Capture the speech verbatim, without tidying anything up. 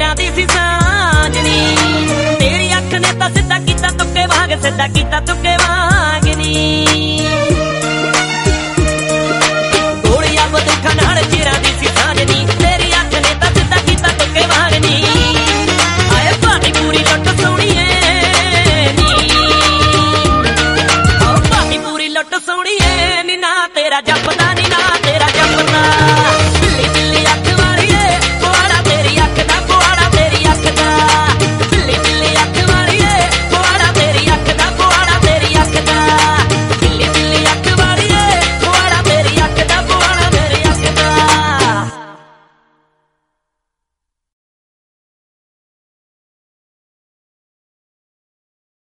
ਚਿਰਾਂ ਦੀ ਸੀ ਸਾਂਝਣੀ। ਤੇਰੀ ਅੱਖ ਨੇ ਤਾਂ ਸਿੱਧਾ ਕੀਤਾ ਤੁੱਕੇ ਵਾਂਗ, ਸਿੱਧਾ ਕੀਤਾ ਤੁੱਕੇ ਵਾਂਗ ਨੀ। ਗੋਲੀਆਂ ਬੰਦੂਕਾਂ ਨਾਲ ਚਿਰਾਂ ਦੀ ਸੀ ਸਾਂਝਣੀ। ਤੇਰੀ ਅੱਖ ਨੇ ਤਾਂ ਸਿੱਧਾ ਕੀਤਾ ਤੁੱਕੇ ਵਾਂਗ ਨੀ। ਆਏ ਭਾਈ ਪੂਰੀ ਲੁੱਟ ਸੋਹਣੀਏ ਨੀ, ਆਹ ਭਾਈ ਪੂਰੀ ਲੁੱਟ ਸੋਹਣੀਏ ਨੀ। ਨਾ ਤੇਰਾ ਜੱਪਦਾ